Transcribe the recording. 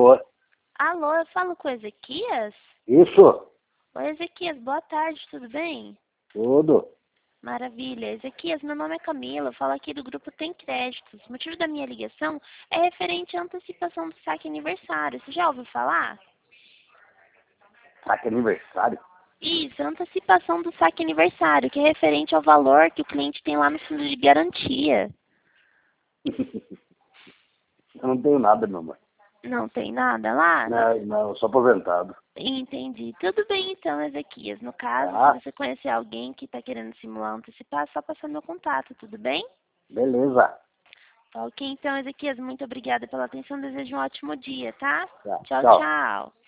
Alô? Alô, eu falo com o Ezequias? Isso? Oi, Ezequias, boa tarde, tudo bem? Tudo. Maravilha. Ezequias, meu nome é Camila, eu falo aqui do grupo Tem Créditos. O motivo da minha ligação é referente à antecipação do saque aniversário. Você já ouviu falar? Saque aniversário? Isso, antecipação do saque aniversário, que é referente ao valor que o cliente tem lá no fundo de garantia. Eu não tenho nada, meu amor. Não tem nada lá? Não, eu sou aposentado. Entendi. Tudo bem então, Ezequias. No caso, Tá? se você conhecer alguém que está querendo simular antecipar, é só passar meu contato, tudo bem? Beleza. Tá ok, então, Ezequias, muito obrigada pela atenção. Desejo um ótimo dia, tá? Tá, Tchau, tchau. tchau.